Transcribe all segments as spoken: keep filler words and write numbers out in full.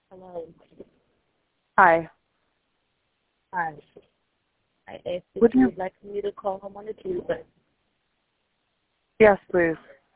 Hello. Hi. Hi. I asked if Would you you? would like me to call him on the Tuesday. Yes, please.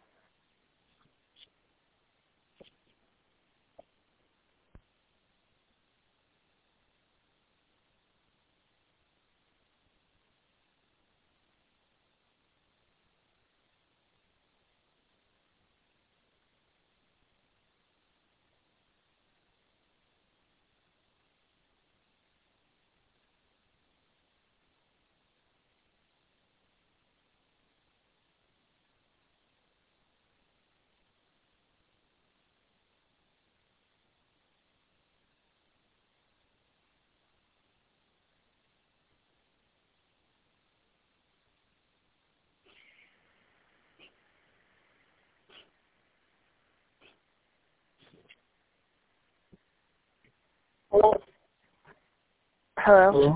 Hello. Hello. Hello?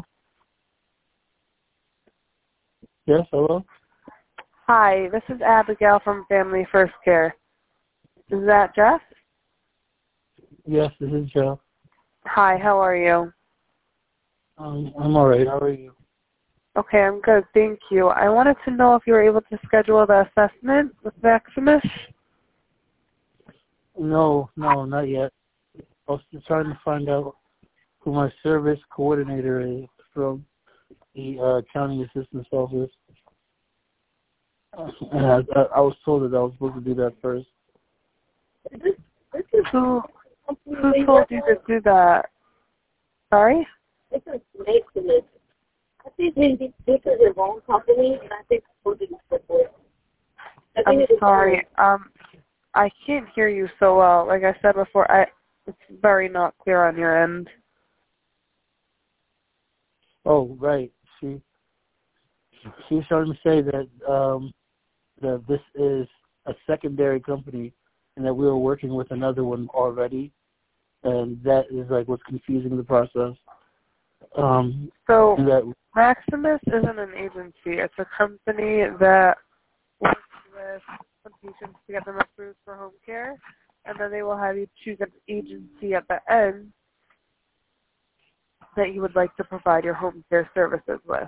Yes, hello? Hi, this is Abigail from Family First Care. Is that Jeff? Yes, this is Joe. Hi, how are you? Um, I'm alright. How are you? Okay, I'm good, thank you. I wanted to know if you were able to schedule the assessment with Maximus. No, no, not yet. I was just trying to find out who my service coordinator is from the uh, county assistant's office. Uh, and I, I, I was told that I was supposed to do that first. This, this is Who who told you to do that? Sorry? this is Maximus. I think this, this is the wrong company, and I think it's supposed to be support. I think I'm it is sorry. Um, I can't hear you so well. Like I said before, I it's very not clear on your end. Oh, right. She she was trying to say that um, that this is a secondary company and that we were working with another one already, and that is like what's confusing the process. Um, So and that Maximus isn't an agency. It's a company that works with some patients to get them approved for home care, and then they will have you choose an agency at the end that you would like to provide your home care services with.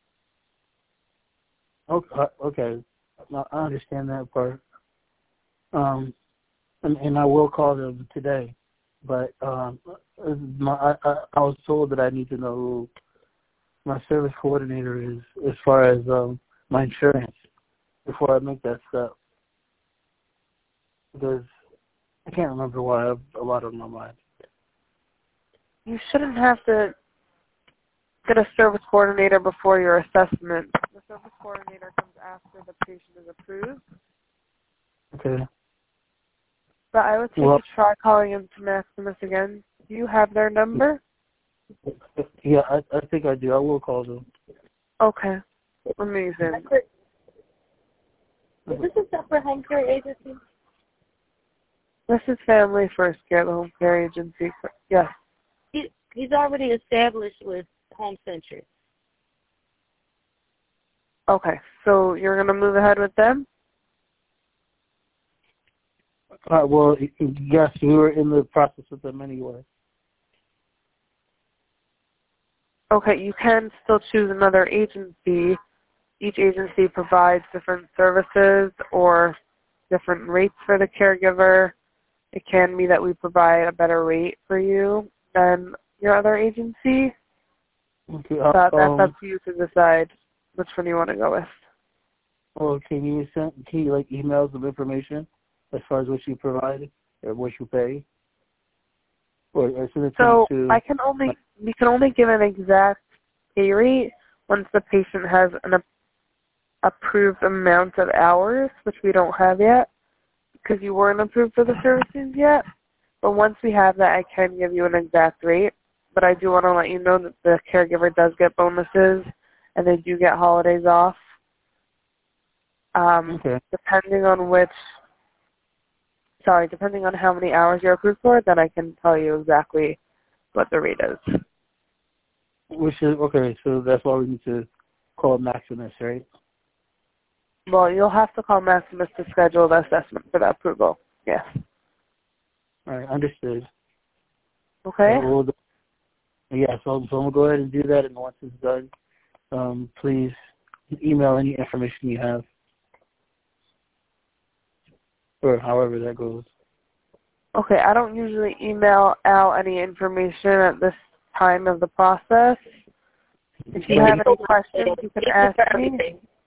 okay, okay, I I understand that part. Um, and, and I will call them today, but um, my, I, I I was told that I need to know who my service coordinator is as far as um, my insurance before I make that step, because I can't remember why I have a lot on my mind. You shouldn't have to get a service coordinator before your assessment. The service coordinator comes after the patient is approved. Okay. But I would say Well, to try calling into Maximus again. Do you have their number? yeah, I, I think I do. I will call them. Okay. Amazing. Is this a separate home care agency? This is Family First Care, the home care agency. Yes. He, he's already established with Home Centric. Okay. So you're going to move ahead with them? Uh, well, yes, we were in the process with them anyway. Okay. You can still choose another agency. Each agency provides different services or different rates for the caregiver. It can be that we provide a better rate for you than your other agency. Okay. Uh, But that's um. up to you to decide which one you want to go with. Well, can you send? Can you like email some information as far as what you provide or what you pay, or, or send it to So to? I can only we can only give an exact pay rate once the patient has an a- approved amount of hours, which we don't have yet because you weren't approved for the services yet. But once we have that, I can give you an exact rate. But I do want to let you know that the caregiver does get bonuses and they do get holidays off. Um, Okay. depending on which, sorry, depending on how many hours you're approved for, then I can tell you exactly what the rate is. Which is okay. So that's why we need to call Maximus, right? Well, you'll have to call Maximus to schedule the assessment for the approval. Yes. All right. Understood. Okay? So we'll, yeah, so, so we'll go ahead and do that, and once it's done, um, please email any information you have, or however that goes. Okay, I don't usually email out any information at this time of the process. If you have any questions, you can ask me.